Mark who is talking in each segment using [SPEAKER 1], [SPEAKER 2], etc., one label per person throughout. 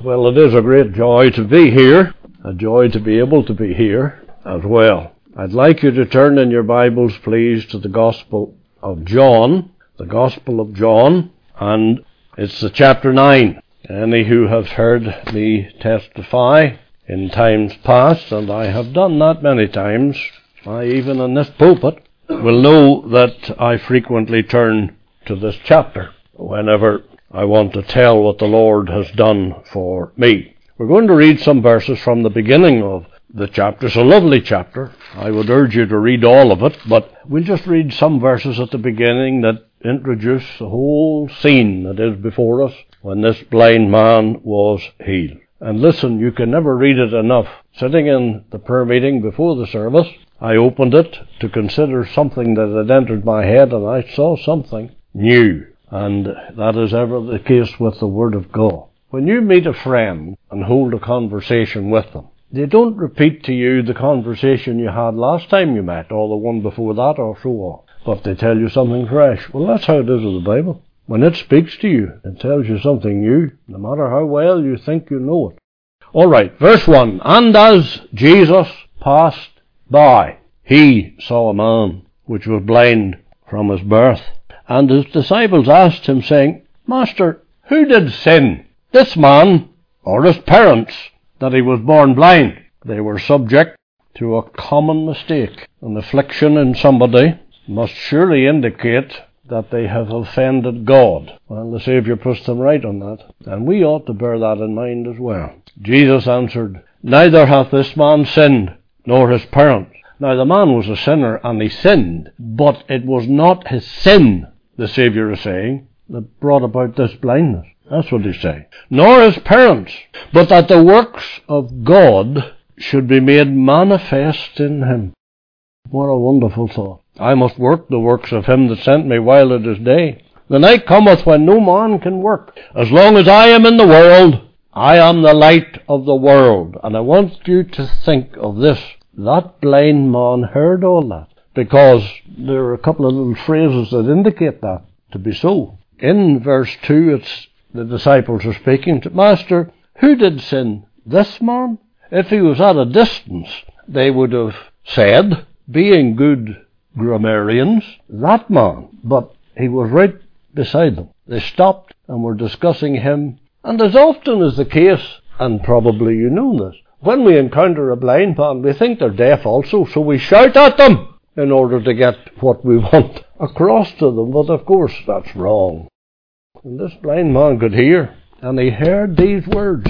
[SPEAKER 1] Well, it is a great joy to be here, a joy to be able to be here as well. I'd like you to turn in your Bibles, please, to the Gospel of John, and it's the chapter 9. Any who have heard me testify in times past, and I have done that many times, even in this pulpit, will know that I frequently turn to this chapter whenever I want to tell what the Lord has done for me. We're going to read some verses from the beginning of the chapter. It's a lovely chapter. I would urge you to read all of it, but we'll just read some verses at the beginning that introduce the whole scene that is before us when this blind man was healed. And listen, you can never read it enough. Sitting in the prayer meeting before the service, I opened it to consider something that had entered my head, and I saw something new. And that is ever the case with the Word of God. When you meet a friend and hold a conversation with them, they don't repeat to you the conversation you had last time you met, or the one before that, or so on. But they tell you something fresh. Well, that's how it is with the Bible. When it speaks to you, it tells you something new, no matter how well you think you know it. All right, verse 1. And as Jesus passed by, he saw a man which was blind from his birth. And his disciples asked him, saying, Master, who did sin, this man or his parents, that he was born blind? They were subject to a common mistake. An affliction in somebody must surely indicate that they have offended God. Well, the Saviour puts them right on that, and we ought to bear that in mind as well. Jesus answered, Neither hath this man sinned, nor his parents. Now the man was a sinner, and he sinned, but it was not his sin, the Saviour is saying, that brought about this blindness. That's what he's saying. Nor his parents, but that the works of God should be made manifest in him. What a wonderful thought. I must work the works of him that sent me while it is day. The night cometh when no man can work. As long as I am in the world, I am the light of the world. And I want you to think of this. That blind man heard all that, because there are a couple of little phrases that indicate that to be so. In verse 2, it's the disciples are speaking to, Master, who did sin, this man? If he was at a distance, they would have said, being good grammarians, that man. But he was right beside them. They stopped and were discussing him. And as often is the case, and probably you know this, when we encounter a blind man, we think they're deaf also, so we shout at them in order to get what we want across to them. But of course, that's wrong. And this blind man could hear, and he heard these words.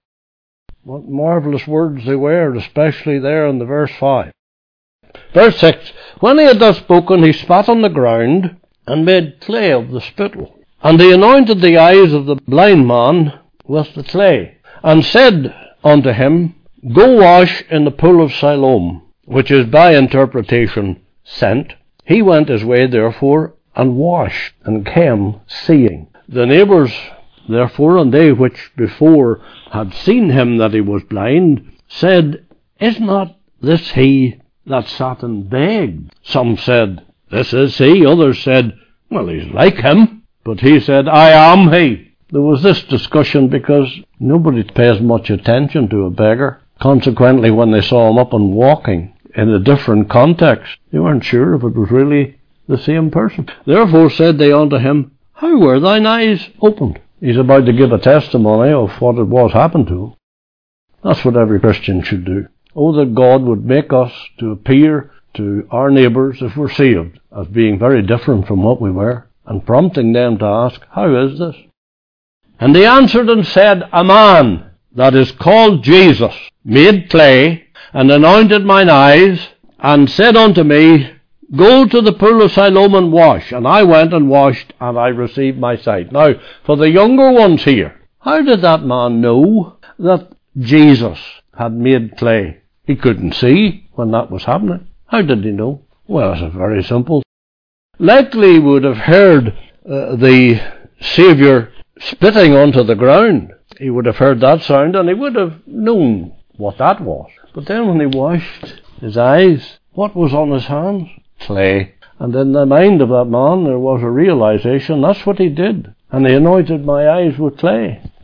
[SPEAKER 1] What marvellous words they were, especially there in the verse 5. Verse 6, When he had thus spoken, he spat on the ground, and made clay of the spittle. And he anointed the eyes of the blind man with the clay, and said unto him, Go wash in the pool of Siloam, which is by interpretation sent. He went his way, therefore, and washed, and came seeing. The neighbours, therefore, and they which before had seen him that he was blind, said, Is not this he that sat and begged? Some said, This is he. Others said, Well, he's like him. But he said, I am he. There was this discussion because nobody pays much attention to a beggar. Consequently, when they saw him up and walking in a different context, they weren't sure if it was really the same person. Therefore said they unto him, How were thine eyes opened? He's about to give a testimony of what it was happened to him. That's what every Christian should do. Oh, that God would make us to appear to our neighbours, if we're saved, as being very different from what we were, and prompting them to ask, How is this? And he answered and said, A man that is called Jesus made clay, and anointed mine eyes, and said unto me, Go to the pool of Siloam and wash. And I went and washed, and I received my sight. Now, for the younger ones here, how did that man know that Jesus had made clay? He couldn't see when that was happening. How did he know? Well, it's very simple. Likely he would have heard the Saviour spitting onto the ground. He would have heard that sound, and he would have known what that was. But then when he washed his eyes, what was on his hands? Clay. And in the mind of that man there was a realization, that's what he did. And he anointed my eyes with clay.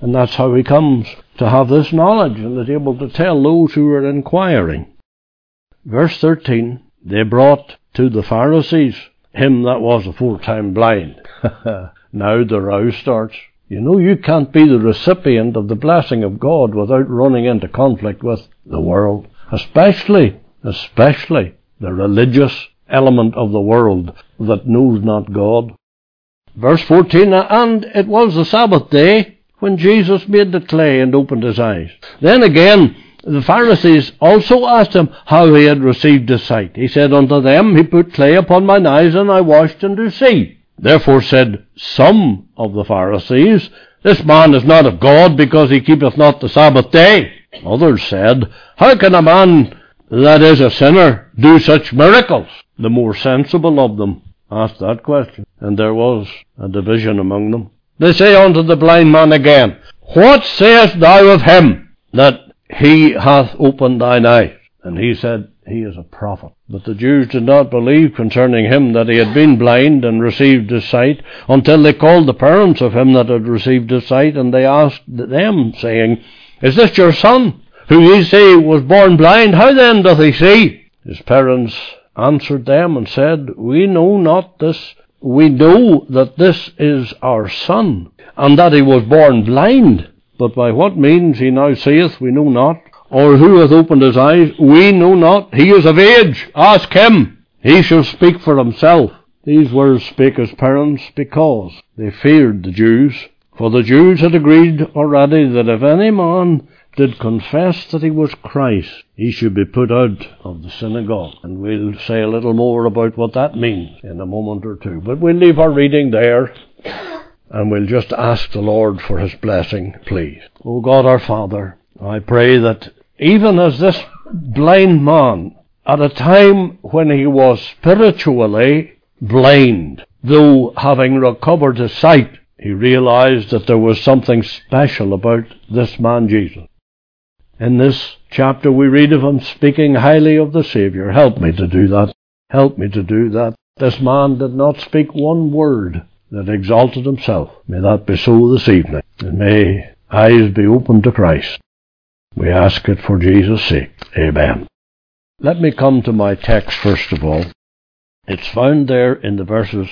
[SPEAKER 1] And that's how he comes to have this knowledge and is able to tell those who are inquiring. Verse 13, they brought to the Pharisees him that was aforetime blind. Now the row starts. You know, you can't be the recipient of the blessing of God without running into conflict with the world, especially the religious element of the world that knows not God. Verse 14, and it was the Sabbath day when Jesus made the clay and opened his eyes. Then again, the Pharisees also asked him how he had received his sight. He said unto them, he put clay upon mine eyes, and I washed, and do see. Therefore said some of the Pharisees, this man is not of God, because he keepeth not the Sabbath day. Others said, how can a man that is a sinner do such miracles? The more sensible of them asked that question, and there was a division among them. They say unto the blind man again, what sayest thou of him that he hath opened thine eyes? And he said, he is a prophet. But the Jews did not believe concerning him that he had been blind and received his sight, until they called the parents of him that had received his sight, and they asked them, saying, is this your son, who ye say was born blind? How then doth he see? His parents answered them and said, we know not this. We know that this is our son, and that he was born blind. But by what means he now seeth, we know not. Or who hath opened his eyes, we know not. He is of age, ask him. He shall speak for himself. These words spake his parents because they feared the Jews. For the Jews had agreed already that if any man did confess that he was Christ, he should be put out of the synagogue. And we'll say a little more about what that means in a moment or two. But we'll leave our reading there, and we'll just ask the Lord for his blessing, please. O God our Father, I pray that even as this blind man, at a time when he was spiritually blind, though having recovered his sight, he realized that there was something special about this man Jesus. In this chapter we read of him speaking highly of the Savior. Help me to do that. Help me to do that. This man did not speak one word that exalted himself. May that be so this evening. And may eyes be opened to Christ. We ask it for Jesus' sake. Amen. Let me come to my text first of all. It's found there in the verses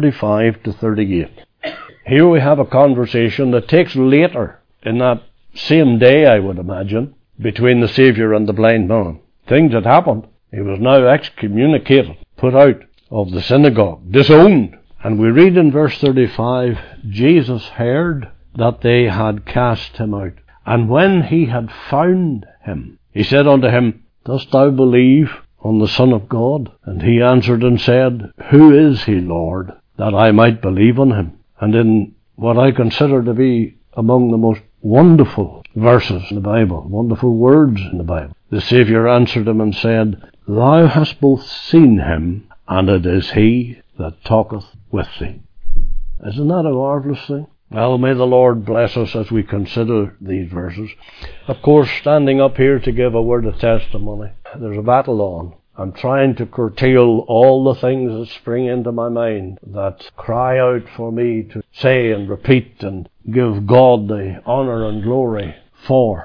[SPEAKER 1] 35 to 38. Here we have a conversation that takes later in that same day, I would imagine, between the Savior and the blind man. Things had happened. He was now excommunicated, put out of the synagogue, disowned. And we read in verse 35, Jesus heard that they had cast him out. And when he had found him, he said unto him, dost thou believe on the Son of God? And he answered and said, who is he, Lord, that I might believe on him? And in what I consider to be among the most wonderful verses in the Bible, wonderful words in the Bible, the Saviour answered him and said, thou hast both seen him, and it is he that talketh with thee. Isn't that a marvellous thing? Well, may the Lord bless us as we consider these verses. Of course, standing up here to give a word of testimony, there's a battle on. I'm trying to curtail all the things that spring into my mind that cry out for me to say and repeat and give God the honour and glory for.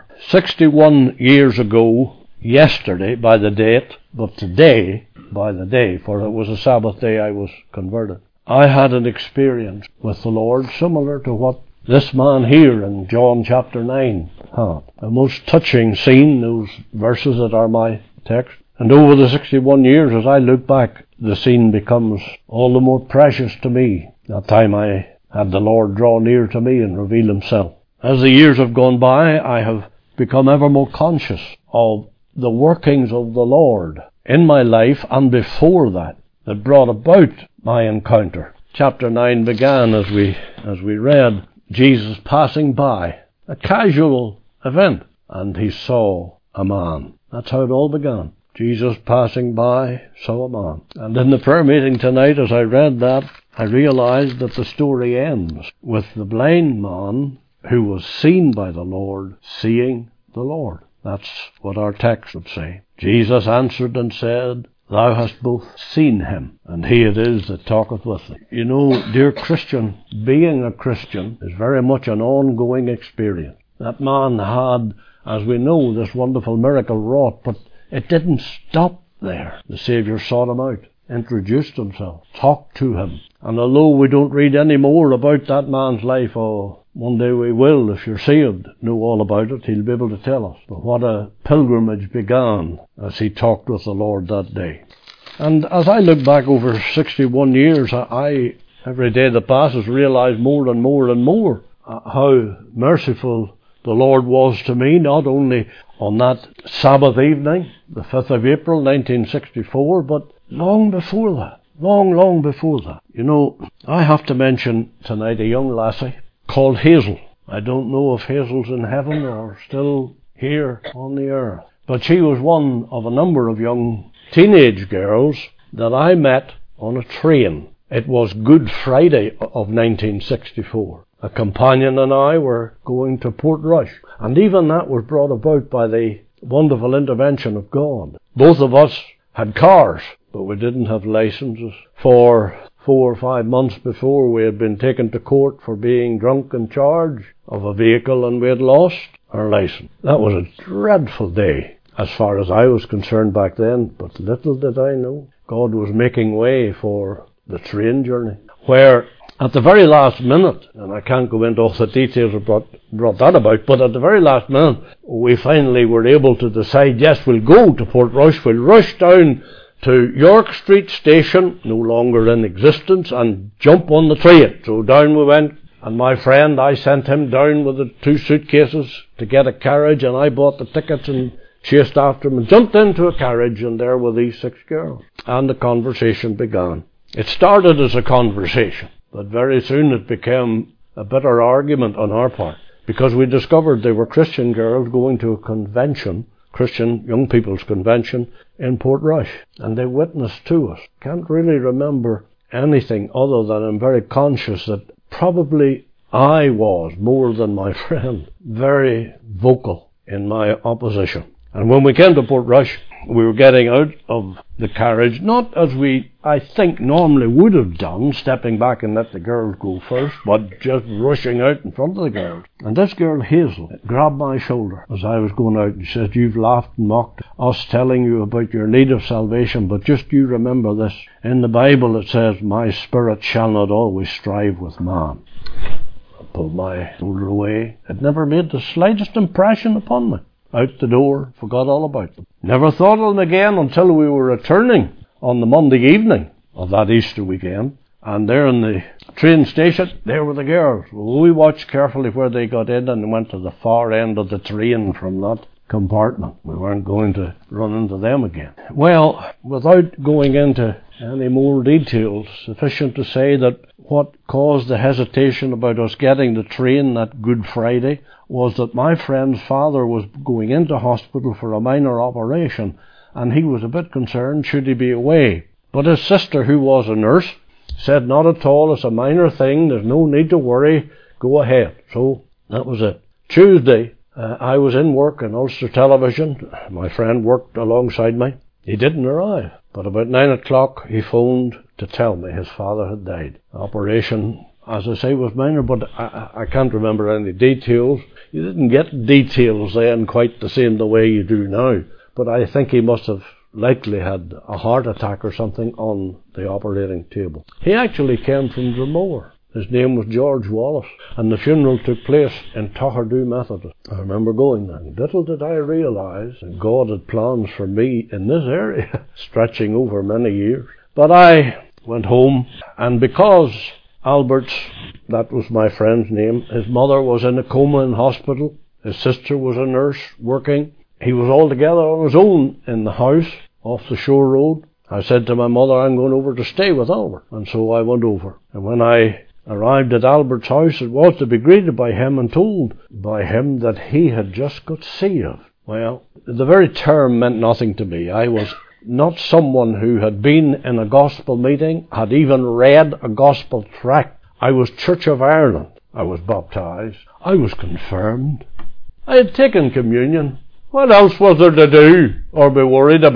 [SPEAKER 1] 61 years ago, yesterday by the date, but today by the day, for it was a Sabbath day I was converted, I had an experience with the Lord similar to what this man here in John chapter 9 had. A most touching scene, those verses that are my text. And over the 61 years, as I look back, the scene becomes all the more precious to me. That time I had the Lord draw near to me and reveal himself. As the years have gone by, I have become ever more conscious of the workings of the Lord in my life and before that brought about my encounter. Chapter 9 began, as we read, Jesus passing by, a casual event, and he saw a man. That's how it all began. Jesus passing by, saw a man. And in the prayer meeting tonight, as I read that, I realized that the story ends with the blind man who was seen by the Lord, seeing the Lord. That's what our text would say. Jesus answered and said, thou hast both seen him, and he it is that talketh with thee. You know, dear Christian, being a Christian is very much an ongoing experience. That man had, as we know, this wonderful miracle wrought, but it didn't stop there. The Saviour sought him out, introduced himself, talked to him. And although we don't read any more about that man's life, one day we will, if you're saved, know all about it. He'll be able to tell us. But what a pilgrimage began as he talked with the Lord that day. And as I look back over 61 years, I every day that passes, realize more and more and more how merciful the Lord was to me, not only on that Sabbath evening, the 5th of April, 1964, but long before that. Long before that. You know, I have to mention tonight a young lassie called Hazel. I don't know if Hazel's in heaven or still here on the earth. But she was one of a number of young teenage girls that I met on a train. It was Good Friday of 1964. A companion and I were going to Portrush. And even that was brought about by the wonderful intervention of God. Both of us had cars, but we didn't have licenses. For 4 or 5 months before, we had been taken to court for being drunk in charge of a vehicle, and we had lost our license. That was a dreadful day, as far as I was concerned back then, but little did I know God was making way for the train journey, where at the very last minute, and I can't go into all the details that brought that about, but at the very last minute, we finally were able to decide, yes, we'll go to Portrush, we'll rush down to York Street Station, no longer in existence, and jump on the train. So down we went, and my friend, I sent him down with the 2 suitcases to get a carriage, and I bought the tickets and chased after him and jumped into a carriage, and there were these 6 girls. And the conversation began. It started as a conversation, but very soon it became a bitter argument on our part, because we discovered they were Christian girls going to a convention, Christian Young People's Convention in Portrush, and they witnessed to us. Can't really remember anything other than I'm very conscious that probably I was, more than my friend, very vocal in my opposition. And when we came to Portrush, we were getting out of the carriage, not as we, I think, normally would have done, stepping back and let the girls go first, but just rushing out in front of the girls. And this girl, Hazel, grabbed my shoulder as I was going out and said, "You've laughed and mocked us telling you about your need of salvation, but just you remember this. In the Bible it says, 'My spirit shall not always strive with man.'" I pulled my shoulder away. It never made the slightest impression upon me. Out the door, forgot all about them. Never thought of them again until we were returning on the Monday evening of that Easter weekend. And there in the train station, there were the girls. Well, we watched carefully where they got in and went to the far end of the train from that compartment. We weren't going to run into them again. Well, without going into any more details, sufficient to say that what caused the hesitation about us getting the train that Good Friday was that my friend's father was going into hospital for a minor operation, and he was a bit concerned should he be away. But his sister, who was a nurse, said, "Not at all, it's a minor thing, there's no need to worry, go ahead." So that was it. Tuesday, I was in work in Ulster Television. My friend worked alongside me. He didn't arrive, but about 9 o'clock he phoned to tell me his father had died. The operation, as I say, was minor, but I can't remember any details. You didn't get details then quite the same the way you do now, but I think he must have likely had a heart attack or something on the operating table. He actually came from Dromore. His name was George Wallace, and the funeral took place in Tochardoo Methodist. I remember going there. Little did I realise that God had plans for me in this area, stretching over many years. But I went home, and because Albert's, that was my friend's name, his mother was in a coma in hospital, his sister was a nurse working, he was altogether on his own in the house off the shore road. I said to my mother, "I'm going over to stay with Albert." And so I went over. And when I arrived at Albert's house, it was to be greeted by him and told by him that he had just got saved. Well, the very term meant nothing to me. I was not someone who had been in a gospel meeting, had even read a gospel tract. I was Church of Ireland. I was baptized. I was confirmed. I had taken communion. What else was there to do or be worried about?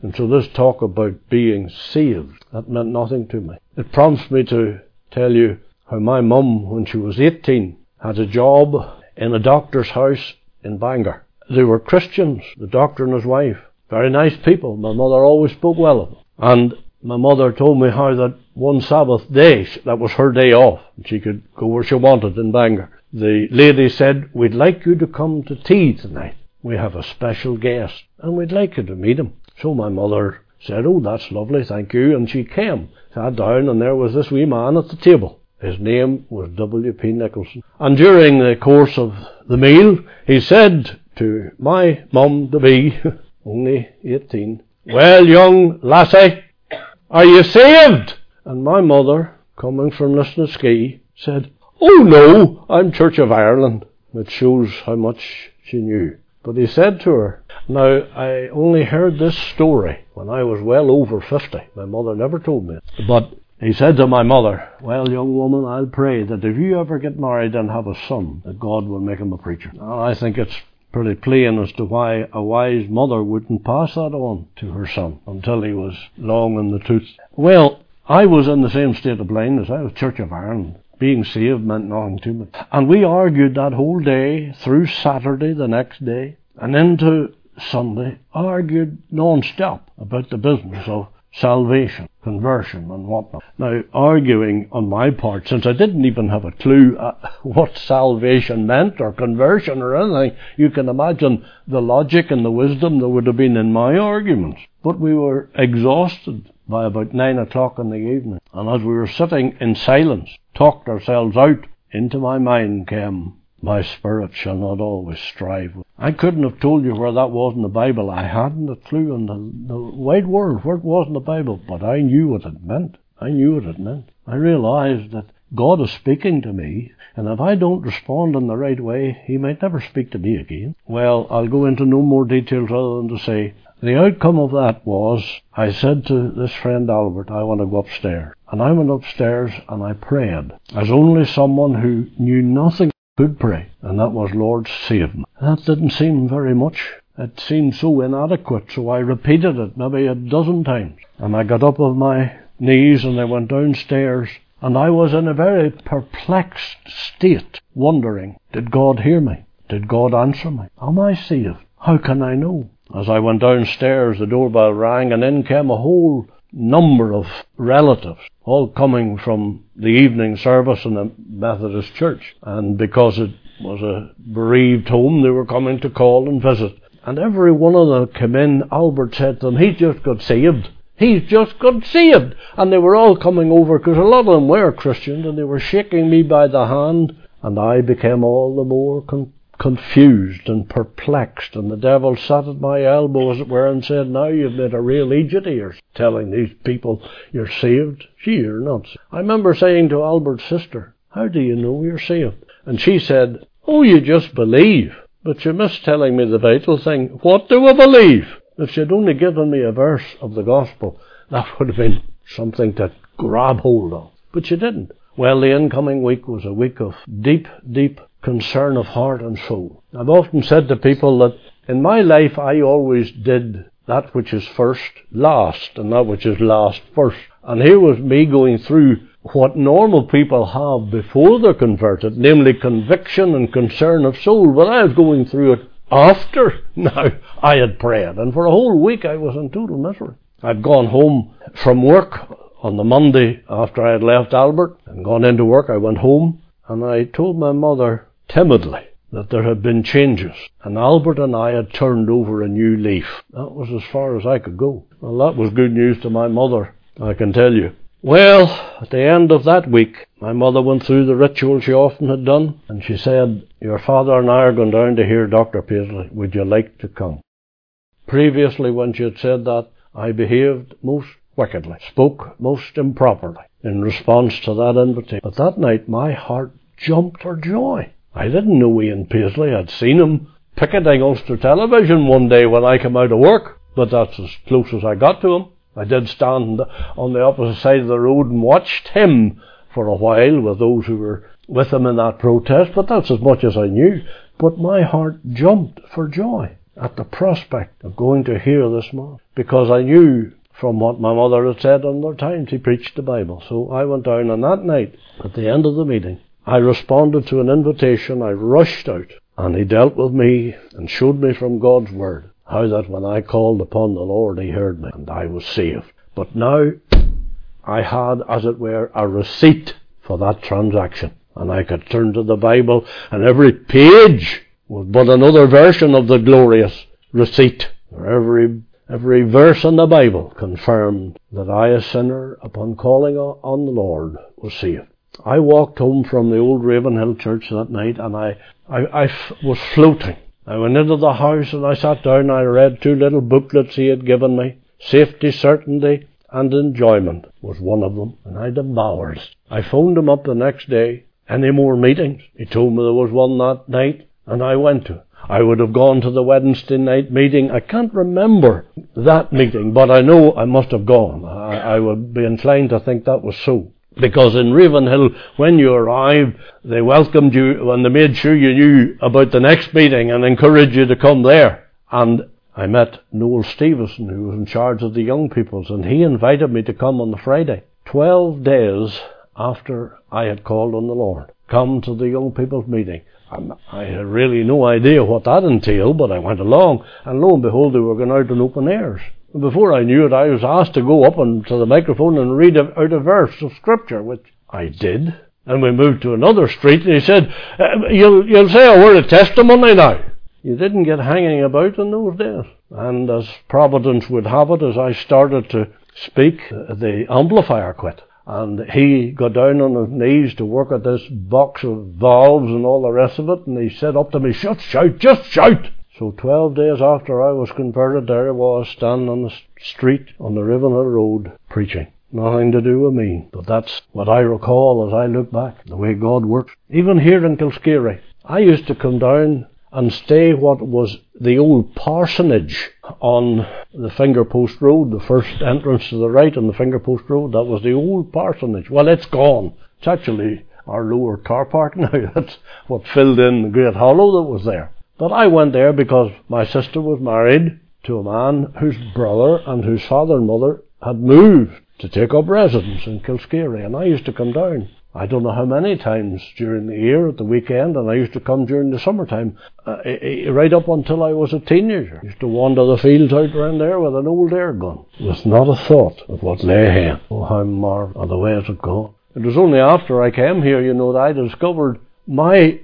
[SPEAKER 1] And so this talk about being saved, that meant nothing to me. It prompts me to tell you how my mum, when she was 18, had a job in a doctor's house in Bangor. They were Christians, the doctor and his wife. Very nice people. My mother always spoke well of them. And my mother told me how that one Sabbath day, that was her day off, and she could go where she wanted in Bangor. The lady said, "We'd like you to come to tea tonight. We have a special guest, and we'd like you to meet him." So my mother said, "Oh, that's lovely, thank you." And she came, sat down, and there was this wee man at the table. His name was W.P. Nicholson. And during the course of the meal, he said to my mum-to-be, only 18, "Well, young lassie, are you saved?" And my mother, coming from Lisnaskea, said, "Oh no, I'm Church of Ireland." It shows how much she knew. But he said to her, now I only heard this story when I was well over 50. My mother never told me. But he said to my mother, "Well, young woman, I'll pray that if you ever get married and have a son, that God will make him a preacher." Now, I think it's pretty plain as to why a wise mother wouldn't pass that on to her son until he was long in the tooth. Well, I was in the same state of blindness. I was Church of Ireland. Being saved meant nothing to me. And we argued that whole day, through Saturday the next day, and into Sunday, argued non-stop about the business of salvation, conversion, and whatnot. Now, arguing on my part, since I didn't even have a clue what salvation meant, or conversion, or anything, you can imagine the logic and the wisdom that would have been in my arguments. But we were exhausted by about 9 o'clock in the evening, and as we were sitting in silence, talked ourselves out, into my mind came, "My spirit shall not always strive." I couldn't have told you where that was in the Bible. I hadn't a clue in the wide world where it was in the Bible, but I knew what it meant. I knew what it meant. I realized that God is speaking to me, and if I don't respond in the right way, he might never speak to me again. Well, I'll go into no more details other than to say, the outcome of that was, I said to this friend Albert, "I want to go upstairs." And I went upstairs and I prayed, as only someone who knew nothing could pray, and that was, "Lord, save me." That didn't seem very much. It seemed so inadequate, so I repeated it maybe a dozen times. And I got up on my knees and I went downstairs, and I was in a very perplexed state, wondering, did God hear me? Did God answer me? Am I saved? How can I know? As I went downstairs, the doorbell rang, and in came a whole number of relatives, all coming from the evening service in the Methodist Church. And because it was a bereaved home, they were coming to call and visit. And every one of them came in. Albert said to them, "He's just got saved. He's just got saved." And they were all coming over, because a lot of them were Christians, and they were shaking me by the hand. And I became all the more confused and perplexed, and the devil sat at my elbow, as it were, and said, "Now you've made a real idiot of yourself, telling these people you're saved. Gee, you're not saved." I remember saying to Albert's sister, "How do you know you're saved?" And she said, "Oh, you just believe." But you missed telling me the vital thing. What do I believe? If she'd only given me a verse of the gospel, that would have been something to grab hold of. But she didn't. Well, the incoming week was a week of deep, deep concern of heart and soul. I've often said to people that in my life I always did that which is first last, and that which is last first. And here was me going through what normal people have before they're converted, namely conviction and concern of soul, but I was going through it after now I had prayed. And for a whole week I was in total misery. I'd gone home from work on the Monday after I had left Albert and gone into work. I went home and I told my mother timidly that there had been changes, and Albert and I had turned over a new leaf. That was as far as I could go. Well, that was good news to my mother, I can tell you. Well, at the end of that week, my mother went through the ritual she often had done, and she said, "Your father and I are going down to hear Dr. Paisley. Would you like to come?" Previously, when she had said that, I behaved most wickedly, spoke most improperly in response to that invitation. But that night, my heart jumped for joy. I didn't know Ian Paisley. I'd seen him picketing Ulster Television one day when I came out of work, but that's as close as I got to him. I did stand on the opposite side of the road and watched him for a while with those who were with him in that protest, but that's as much as I knew. But my heart jumped for joy. at the prospect of going to hear this man, because I knew from what my mother had said on other times he preached the Bible. So I went down, and that night, at the end of the meeting, I responded to an invitation. I rushed out, and he dealt with me and showed me from God's Word how that when I called upon the Lord, he heard me, and I was saved. But now I had, as it were, a receipt for that transaction, and I could turn to the Bible, and every page was but another version of the glorious receipt. Every verse in the Bible confirmed that I, a sinner, upon calling on the Lord, was saved. I walked home from the old Ravenhill church that night, and I was floating. I went into the house and I sat down and I read 2 little booklets he had given me. Safety, Certainty, and Enjoyment was one of them, and I devoured it. I phoned him up the next day. Any more meetings? He told me there was one that night, and I went to it. I would have gone to the Wednesday night meeting. I can't remember that meeting, but I know I must have gone. I would be inclined to think that was so. Because in Ravenhill, when you arrived, they welcomed you and they made sure you knew about the next meeting and encouraged you to come there. And I met Noel Stevenson, who was in charge of the young peoples, and he invited me to come on the Friday, 12 days after I had called on the Lord. Come to the young people's meeting. I had really no idea what that entailed, but I went along, and lo and behold, they were going out in open airs. And before I knew it, I was asked to go up to the microphone and read out a verse of Scripture, which I did. And we moved to another street, and he said, you'll say a word of testimony now. You didn't get hanging about in those days. And as Providence would have it, as I started to speak, the amplifier quit. And he got down on his knees to work at this box of valves and all the rest of it, and he said up to me, just shout! So 12 days after I was converted, there I was standing on the street on the Ravenhill Road preaching. Nothing to do with me, but that's what I recall as I look back, the way God works. Even here in Kilscary, I used to come down and stay what was the old parsonage on the Fingerpost Road, the first entrance to the right on the Fingerpost Road. That was the old parsonage. Well, it's gone. It's actually our lower car park now. That's what filled in the great hollow that was there. But I went there because my sister was married to a man whose brother and whose father and mother had moved to take up residence in Kilscary, and I used to come down. I don't know how many times during the year at the weekend, and I used to come during the summertime, right up until I was a teenager. I used to wander the fields out around there with an old air gun, with not a thought of what lay ahead. Oh, how marvellous are the ways of God. It was only after I came here, that I discovered my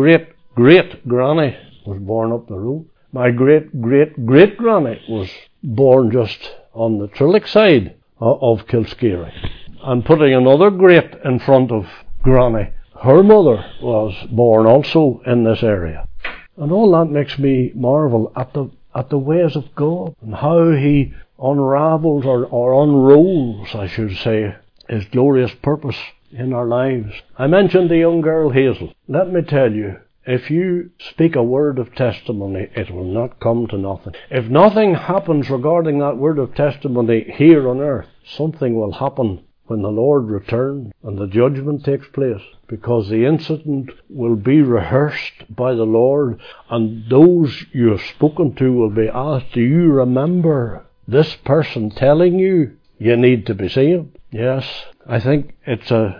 [SPEAKER 1] great-great-granny was born up the road. My great-great-great-granny was born just on the Trillick side of Kilscary. And putting another great in front of Granny, her mother was born also in this area. And all that makes me marvel at the ways of God, and how he unravels or unrolls, I should say, his glorious purpose in our lives. I mentioned the young girl Hazel. Let me tell you, if you speak a word of testimony, it will not come to nothing. If nothing happens regarding that word of testimony here on earth, something will happen when the Lord returns and the judgment takes place, because the incident will be rehearsed by the Lord, and those you have spoken to will be asked, do you remember this person telling you need to be saved? Yes, I think it's an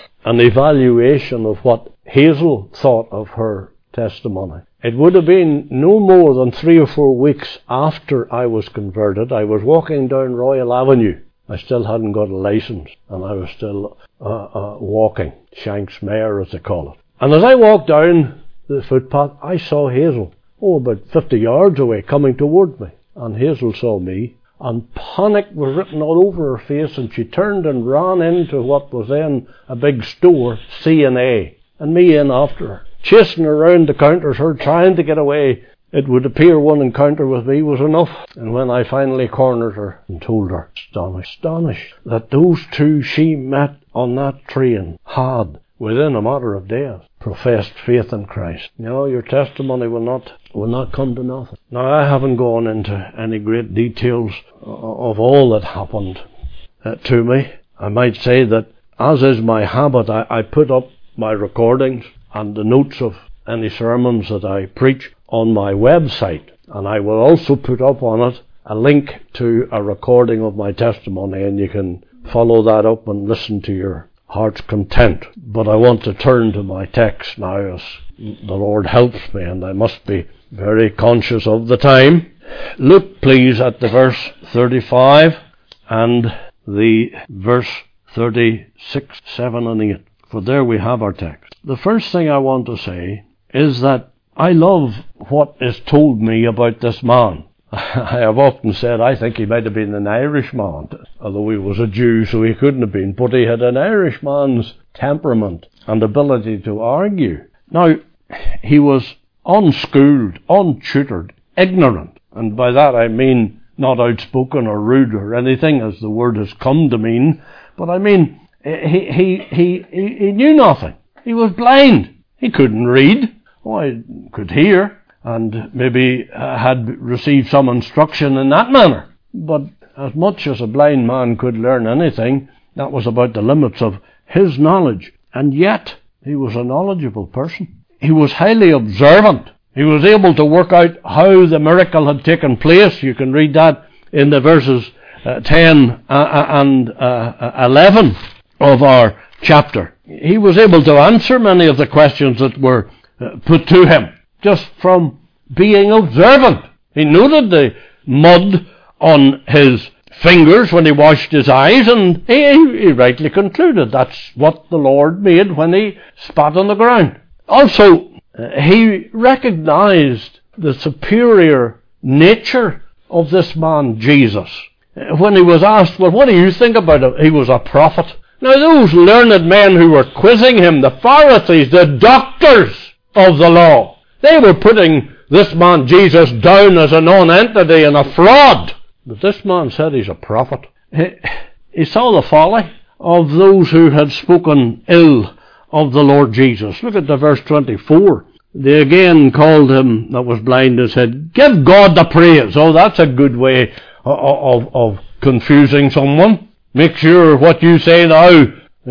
[SPEAKER 1] evaluation of what Hazel thought of her testimony. It would have been no more than 3 or 4 weeks after I was converted. I was walking down Royal Avenue. I still hadn't got a license, and I was still walking, Shanks Mare as they call it. And as I walked down the footpath, I saw Hazel, about 50 yards away, coming towards me. And Hazel saw me, and panic was written all over her face, and she turned and ran into what was then a big store, C&A, and me in after her, chasing her around the counters, her trying to get away. It would appear one encounter with me was enough. And when I finally cornered her and told her, astonished, that those two she met on that train had, within a matter of days, professed faith in Christ. Your testimony will not come to nothing. Now, I haven't gone into any great details of all that happened to me. I might say that, as is my habit, I put up my recordings and the notes of any sermons that I preach on my website, And I will also put up on it a link to a recording of my testimony, and you can follow that up and listen to your heart's content. But I want to turn to my text now as the Lord helps me, and I must be very conscious of the time. Look please at the verse 35 and the verse 36, 7 and 8. For there we have our text. The first thing I want to say is that I love what is told me about this man. I have often said I think he might have been an Irishman, although he was a Jew, so he couldn't have been, but he had an Irishman's temperament and ability to argue. Now, he was unschooled, untutored, ignorant, and by that I mean not outspoken or rude or anything, as the word has come to mean, but I mean he knew nothing. He was blind. He couldn't read. Oh, he could hear, and maybe had received some instruction in that manner. But as much as a blind man could learn anything, that was about the limits of his knowledge. And yet, he was a knowledgeable person. He was highly observant. He was able to work out how the miracle had taken place. You can read that in the verses 10 and 11 of our chapter. He was able to answer many of the questions that were put to him just from being observant. He noted the mud on his fingers when he washed his eyes, and he rightly concluded that's what the Lord made when he spat on the ground. Also, he recognized the superior nature of this man, Jesus. When he was asked, well, what do you think about him? He was a prophet. Now, those learned men who were quizzing him, the Pharisees, the doctors of the law, they were putting this man Jesus down as a non-entity and a fraud. But this man said he's a prophet. He saw the folly of those who had spoken ill of the Lord Jesus. Look at the verse 24. They again called him that was blind and said, give God the praise. Oh, that's a good way of confusing someone. Make sure what you say now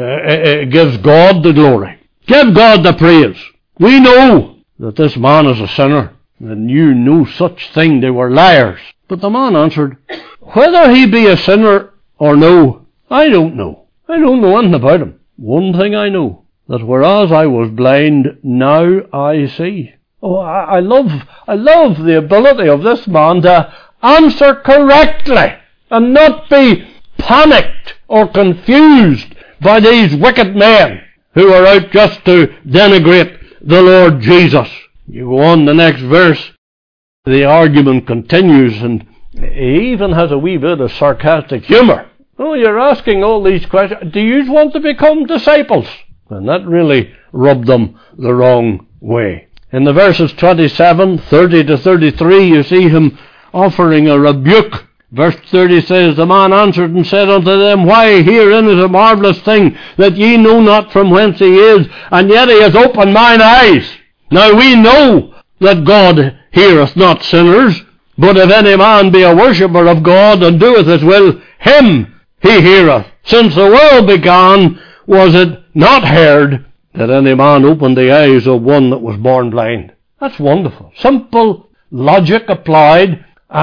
[SPEAKER 1] gives God the glory. Give God the praise. We know that this man is a sinner, and you knew such thing. They were liars. But the man answered, whether he be a sinner or no, I don't know. I don't know anything about him. One thing I know, that whereas I was blind, now I see. Oh, I love the ability of this man to answer correctly and not be panicked or confused by these wicked men who are out just to denigrate the Lord Jesus. You go on the next verse, the argument continues, and he even has a wee bit of sarcastic humour. Oh, you're asking all these questions. Do you want to become disciples? And that really rubbed them the wrong way. In the verses 27, 30 to 33, you see him offering a rebuke. Verse 30 says, the man answered and said unto them, why, herein is a marvellous thing, that ye know not from whence he is, and yet he has opened mine eyes. Now we know that God heareth not sinners, but if any man be a worshipper of God, and doeth his will, him he heareth. Since the world began, was it not heard that any man opened the eyes of one that was born blind? That's wonderful. Simple logic applied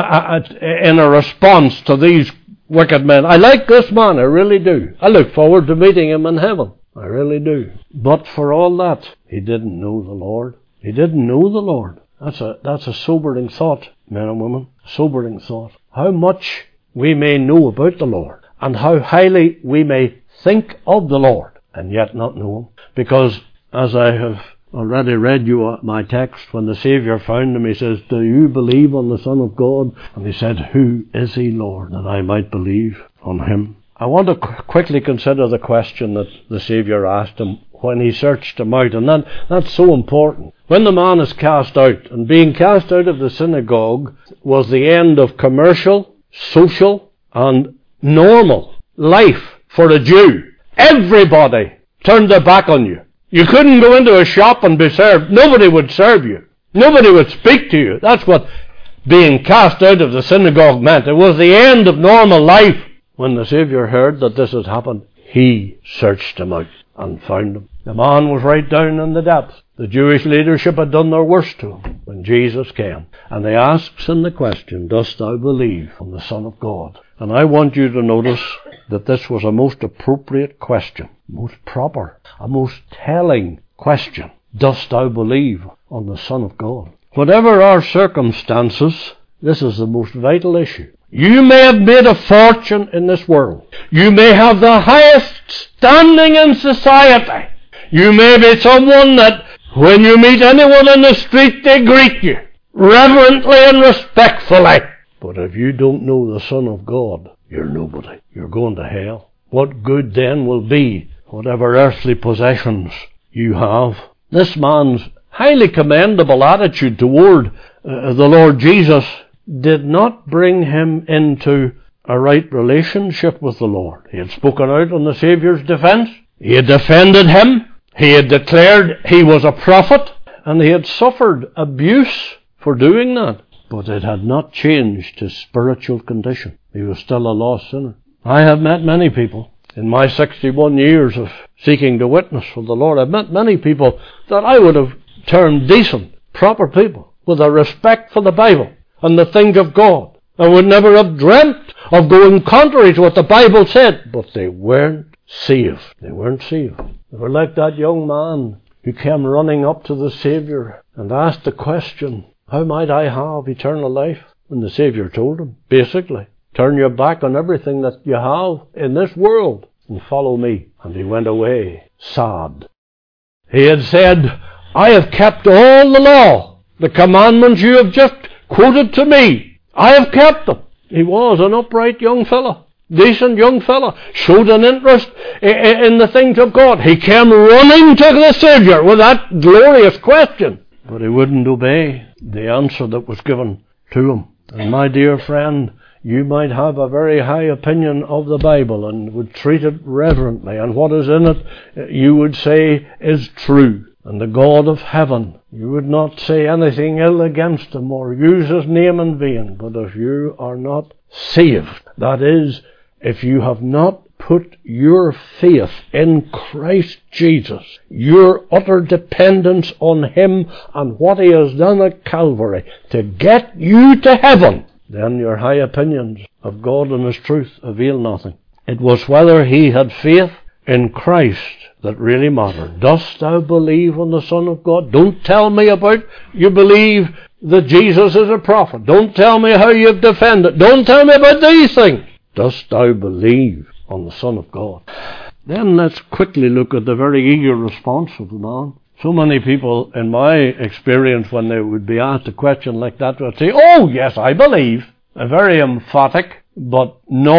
[SPEAKER 1] in a response to these wicked men. I like this man, I really do. I look forward to meeting him in heaven. I really do. But for all that, he didn't know the Lord. He didn't know the Lord. That's a sobering thought, men and women. Sobering thought. How much we may know about the Lord, and how highly we may think of the Lord, and yet not know him. Because, as I have already read you my text, when the Saviour found him, he says, do you believe on the Son of God? And he said, who is he, Lord, that I might believe on him? I want to quickly consider the question that the Saviour asked him when he searched him out, and that's so important. When the man is cast out, and being cast out of the synagogue was the end of commercial, social, and normal life for a Jew. Everybody turned their back on you. You couldn't go into a shop and be served. Nobody would serve you. Nobody would speak to you. That's what being cast out of the synagogue meant. It was the end of normal life. When the Saviour heard that this had happened, he searched him out and found him. The man was right down in the depths. The Jewish leadership had done their worst to him when Jesus came. And they asks him the question, dost thou believe on the Son of God? And I want you to notice that this was a most appropriate question, most proper, a most telling question. Dost thou believe on the Son of God? Whatever our circumstances, this is the most vital issue. You may have made a fortune in this world. You may have the highest standing in society. You may be someone that when you meet anyone in the street, they greet you reverently and respectfully. But if you don't know the Son of God, you're nobody. You're going to hell. What good then will be whatever earthly possessions you have? This man's highly commendable attitude toward the Lord Jesus did not bring him into a right relationship with the Lord. He had spoken out on the Saviour's defense. He had defended him. He had declared he was a prophet, and he had suffered abuse for doing that. But it had not changed his spiritual condition. He was still a lost sinner. I have met many people in my 61 years of seeking to witness for the Lord. I've met many people that I would have termed decent, proper people, with a respect for the Bible and the things of God. I would never have dreamt of going contrary to what the Bible said. But they weren't saved. They weren't saved. They were like that young man who came running up to the Saviour and asked the question, how might I have eternal life? And the Saviour told him, basically, turn your back on everything that you have in this world and follow me. And he went away sad. He had said, I have kept all the law, the commandments you have just quoted to me. I have kept them. He was an upright young fellow, decent young fellow, showed an interest in the things of God. He came running to the Saviour with that glorious question. But he wouldn't obey the answer that was given to him. And my dear friend, you might have a very high opinion of the Bible and would treat it reverently, and what is in it you would say is true. And the God of heaven, you would not say anything ill against him or use his name in vain. But if you are not saved, that is, if you have not put your faith in Christ Jesus, your utter dependence on him and what he has done at Calvary to get you to heaven, then your high opinions of God and his truth avail nothing. It was whether he had faith in Christ that really mattered. Dost thou believe on the Son of God? Don't tell me about you believe that Jesus is a prophet. Don't tell me how you've defended. Don't tell me about these things. Dost thou believe on the Son of God? Then let's quickly look at the very eager response of the man. So many people, in my experience, when they would be asked a question like that, would say, oh yes, I believe. A very emphatic but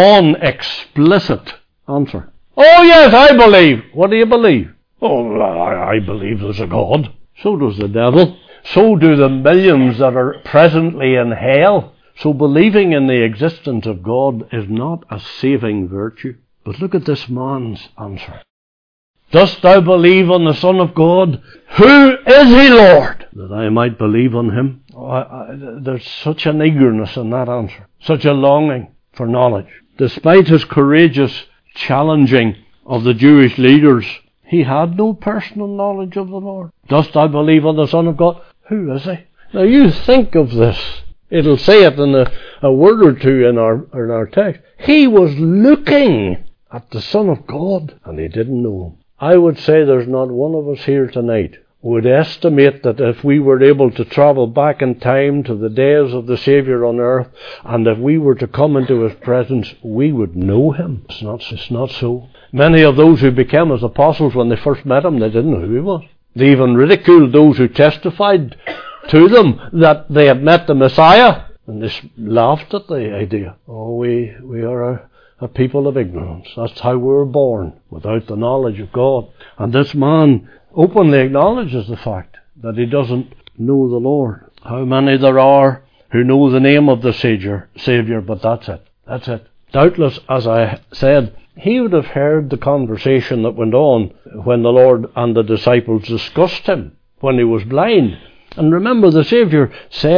[SPEAKER 1] non-explicit answer. Oh yes, I believe. What do you believe? Oh, I believe there's a God. So does the devil. So do the millions that are presently in hell. So believing in the existence of God is not a saving virtue. But look at this man's answer. Dost thou believe on the Son of God? Who is he, Lord? That I might believe on him. There's such an eagerness in that answer. Such a longing for knowledge. Despite his courageous challenging of the Jewish leaders, he had no personal knowledge of the Lord. Dost thou believe on the Son of God? Who is he? Now you think of this. It'll say it in a word or two in our text. He was looking at the Son of God, and he didn't know him. I would say there's not one of us here tonight who would estimate that if we were able to travel back in time to the days of the Saviour on earth, and if we were to come into his presence, we would know him. It's not so. Many of those who became his apostles, when they first met him, they didn't know who he was. They even ridiculed those who testified to them that they had met the Messiah, and they laughed at the idea. Oh, we are a people of ignorance. That's how we were born, without the knowledge of God. And this man openly acknowledges the fact that he doesn't know the Lord. How many there are who know the name of the Saviour, but that's it. That's it. Doubtless, as I said, he would have heard the conversation that went on when the Lord and the disciples discussed him when he was blind. And remember, the Saviour said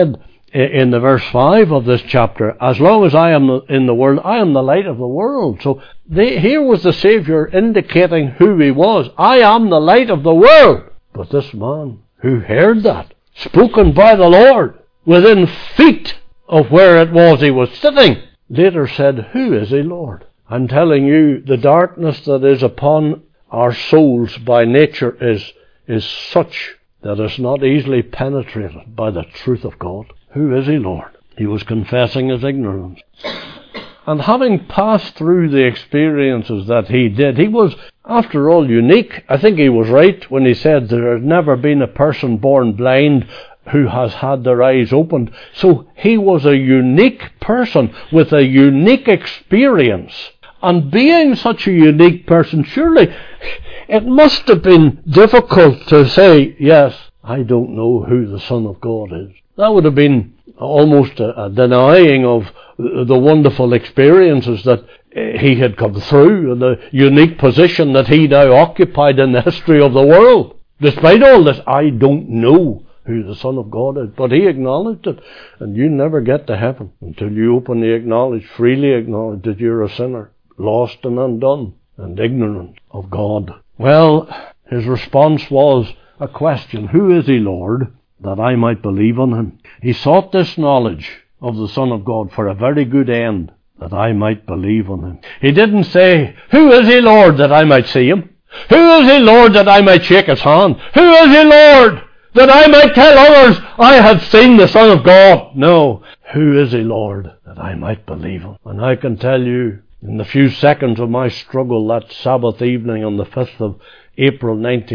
[SPEAKER 1] in the verse 5 of this chapter, as long as I am in the world, I am the light of the world. So here was the Saviour indicating who he was. I am the light of the world. But this man who heard that, spoken by the Lord, within feet of where it was he was sitting, later said, who is he, Lord? I'm telling you, the darkness that is upon our souls by nature is such that it's not easily penetrated by the truth of God. Who is he, Lord? He was confessing his ignorance. And having passed through the experiences that he did, he was, after all, unique. I think he was right when he said there has never been a person born blind who has had their eyes opened. So he was a unique person with a unique experience. And being such a unique person, surely it must have been difficult to say, yes, I don't know who the Son of God is. That would have been almost a denying of the wonderful experiences that he had come through and the unique position that he now occupied in the history of the world. Despite all this, I don't know who the Son of God is. But he acknowledged it. And you never get to heaven until you openly freely acknowledge that you're a sinner, lost and undone, and ignorant of God. Well, his response was a question. Who is he, Lord, that I might believe on him? He sought this knowledge of the Son of God for a very good end, that I might believe on him. He didn't say, who is he, Lord, that I might see him? Who is he, Lord, that I might shake his hand? Who is he, Lord, that I might tell others I have seen the Son of God? No. Who is he, Lord, that I might believe him? And I can tell you, in the few seconds of my struggle that Sabbath evening on the 5th of April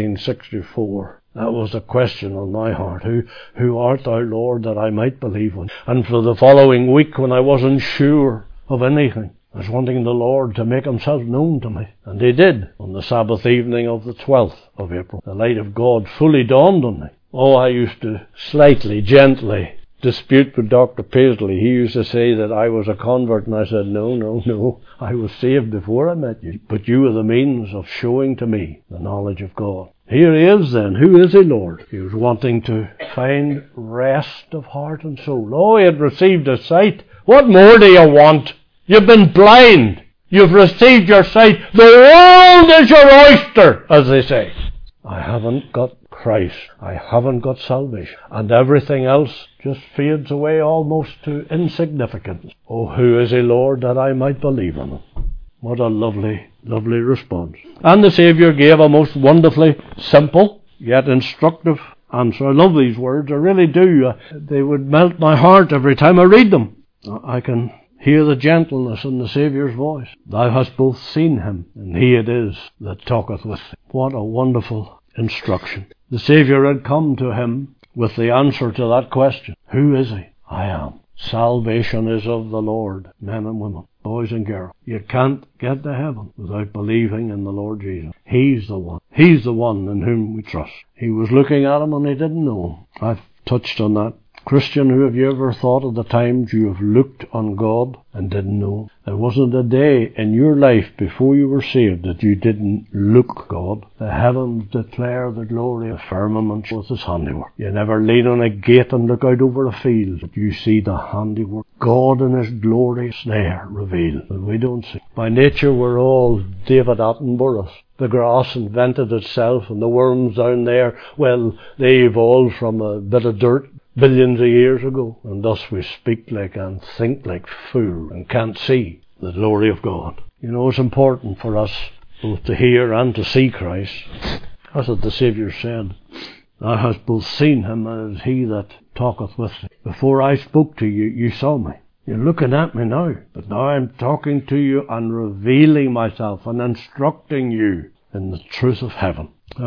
[SPEAKER 1] 1964, that was the question on my heart. Who art thou, Lord, that I might believe on? And for the following week, when I wasn't sure of anything, I was wanting the Lord to make himself known to me. And he did on the Sabbath evening of the 12th of April. The light of God fully dawned on me. Oh, I used to slightly, gently dispute with Dr. Paisley. He used to say that I was a convert, and I said, no, I was saved before I met you. But you were the means of showing to me the knowledge of God. Here he is then. Who is he, Lord? He was wanting to find rest of heart and soul. Oh, he had received a sight. What more do you want? You've been blind. You've received your sight. The world is your oyster, as they say. I haven't got Christ. I haven't got salvation. And everything else just fades away almost to insignificance. Oh, who is he, Lord, that I might believe in him? What a lovely, lovely response. And the Saviour gave a most wonderfully simple, yet instructive answer. I love these words. I really do. They would melt my heart every time I read them. I can hear the gentleness in the Saviour's voice. Thou hast both seen him, and he it is that talketh with thee. What a wonderful instruction. The Saviour had come to him with the answer to that question. Who is he? I am. Salvation is of the Lord, men and women, boys and girls. You can't get to heaven without believing in the Lord Jesus. He's the one. He's the one in whom we trust. He was looking at him and he didn't know him. I've touched on that. Christian, who have you ever thought of the times you have looked on God and didn't know him? There wasn't a day in your life before you were saved that you didn't look God. The heavens declare the glory of firmament with his handiwork. You never lean on a gate and look out over a field, but you see the handiwork. God in his glory is there revealed, but we don't see. By nature we're all David Attenborough. The grass invented itself, and the worms down there, well, they evolved from a bit of dirt billions of years ago, and thus we speak like and think like fools and can't see the glory of God. You know, it's important for us both to hear and to see Christ. That's what the Saviour said. Thou hast both seen him as he that talketh with thee. Before I spoke to you, you saw me. You're looking at me now, but now I'm talking to you and revealing myself and instructing you in the truth of heaven.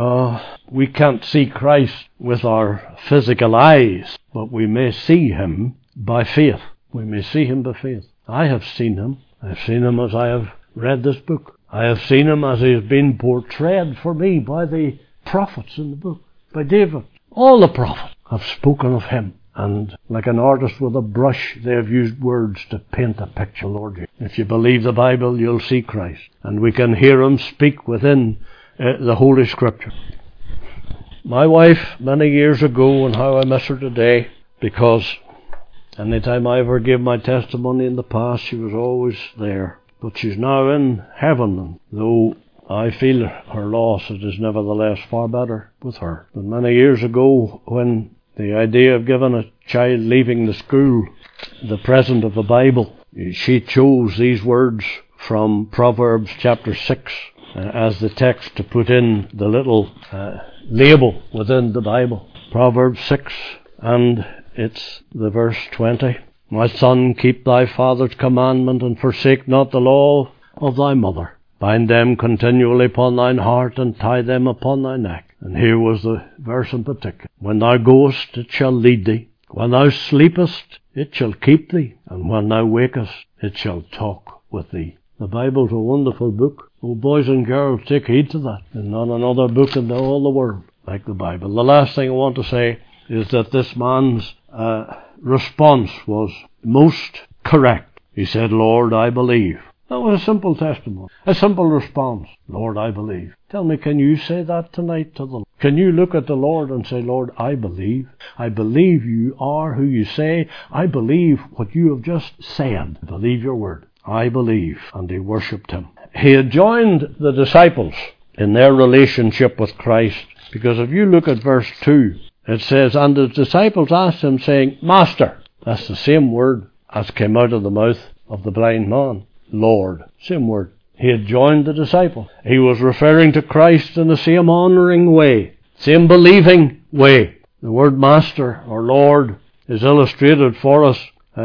[SPEAKER 1] We can't see Christ with our physical eyes, but we may see him by faith. We may see him by faith. I have seen him. I've seen him as I have read this book. I have seen him as he has been portrayed for me by the prophets in the book, by David. All the prophets have spoken of him. And like an artist with a brush, they have used words to paint a picture, Lord. If you believe the Bible, you'll see Christ. And we can hear him speak within the Holy Scripture. My wife, many years ago, and how I miss her today, because Anytime I ever gave my testimony in the past, she was always there. But she's now in heaven, and though I feel her loss, it is nevertheless far better with her. But many years ago, when the idea of giving a child leaving the school the present of the Bible, she chose these words from Proverbs chapter 6 as the text to put in the little label within the Bible. Proverbs 6, and it's the verse 20. My son, keep thy father's commandment, and forsake not the law of thy mother. Bind them continually upon thine heart, and tie them upon thy neck. And here was the verse in particular. When thou goest, it shall lead thee. When thou sleepest, it shall keep thee. And when thou wakest, it shall talk with thee. The Bible's a wonderful book. Oh, boys and girls, take heed to that. There's not another book in all the world like the Bible. The last thing I want to say is that this man's response was most correct. He said, Lord, I believe. That was a simple testimony, a simple response. Lord, I believe. Tell me, can you say that tonight to the Lord? Can you look at the Lord and say, Lord, I believe. I believe you are who you say. I believe what you have just said. I believe your word. I believe. And he worshipped him. He had joined the disciples in their relationship with Christ, because if you look at verse 2, it says, and the disciples asked him, saying, Master. That's the same word as came out of the mouth of the blind man. Lord. Same word. He had joined the disciple. He was referring to Christ in the same honouring way, same believing way. The word Master or Lord is illustrated for us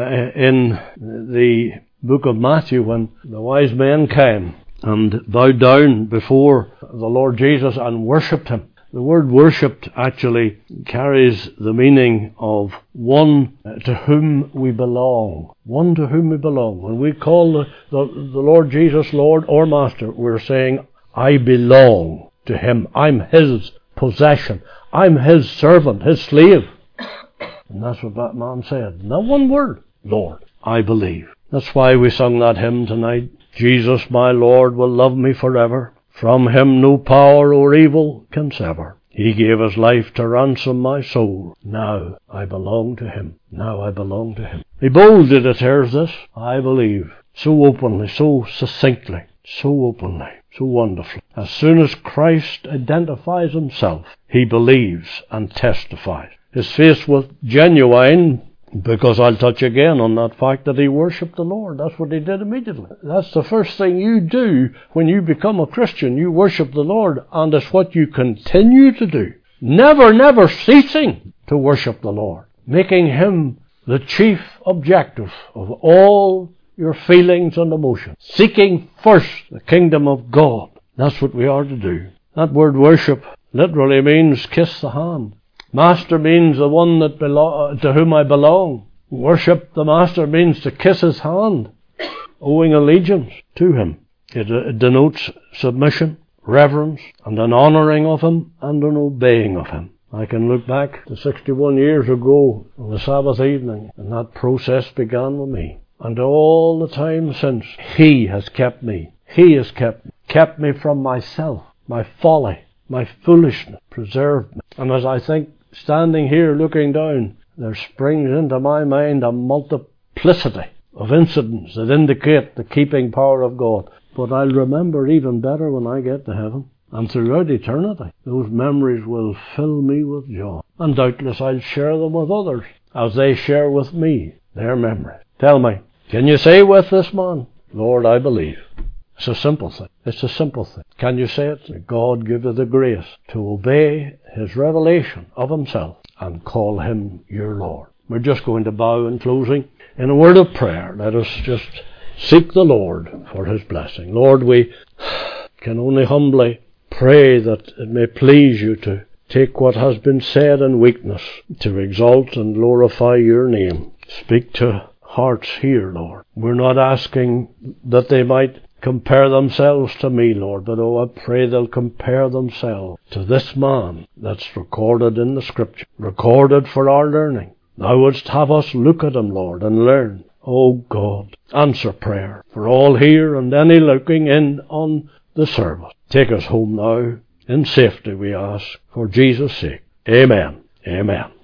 [SPEAKER 1] in the book of Matthew when the wise men came and bowed down before the Lord Jesus and worshipped him. The word worshipped actually carries the meaning of one to whom we belong. One to whom we belong. When we call the Lord Jesus Lord or Master, we're saying, I belong to him. I'm his possession. I'm his servant, his slave. And that's what that man said. Not one word. Lord, I believe. That's why we sung that hymn tonight. Jesus, my Lord, will love me forever. From him no power or evil can sever. He gave his life to ransom my soul. Now I belong to him. Now I belong to him. He boldly declares this. I believe. So openly, so succinctly, so openly, so wonderfully. As soon as Christ identifies himself, he believes and testifies. His face was genuine, because I'll touch again on that fact that he worshipped the Lord. That's what he did immediately. That's the first thing you do when you become a Christian. You worship the Lord, and it's what you continue to do. Never ceasing to worship the Lord. Making him the chief objective of all your feelings and emotions. Seeking first the kingdom of God. That's what we are to do. That word worship literally means kiss the hand. Master means the one that to whom I belong. Worship the Master means to kiss his hand, owing allegiance to him. It denotes submission, reverence, and an honouring of him and an obeying of him. I can look back to 61 years ago on the Sabbath evening, and that process began with me. And all the time since, he has kept me. He has kept me from myself, my folly, my foolishness, preserved me. And as I think, standing here looking down, there springs into my mind a multiplicity of incidents that indicate the keeping power of God. But I'll remember even better when I get to heaven. And throughout eternity, those memories will fill me with joy. And doubtless I'll share them with others as they share with me their memories. Tell me, can you say with this man, Lord, I believe? It's a simple thing. It's a simple thing. Can you say it? That God give you the grace to obey his revelation of himself and call him your Lord. We're just going to bow in closing in a word of prayer. Let us just seek the Lord for his blessing. Lord, we can only humbly pray that it may please you to take what has been said in weakness to exalt and glorify your name. Speak to hearts here, Lord. We're not asking that they might compare themselves to me, Lord, but I pray they'll compare themselves to this man that's recorded in the Scripture, recorded for our learning. Thou wouldst have us look at him, Lord, and learn. Oh God, answer prayer for all here and any looking in on the service. Take us home now in safety, we ask, for Jesus' sake. Amen. Amen.